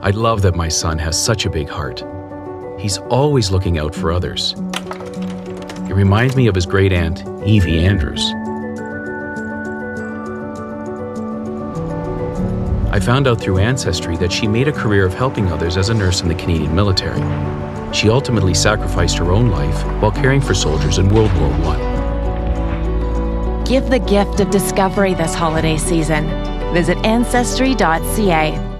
I love that my son has such a big heart. He's always looking out for others. He reminds me of his great-aunt, Evie Andrews. I found out through Ancestry that she made a career of helping others as a nurse in the Canadian military. She ultimately sacrificed her own life while caring for soldiers in World War I. Give the gift of discovery this holiday season. Visit Ancestry.ca.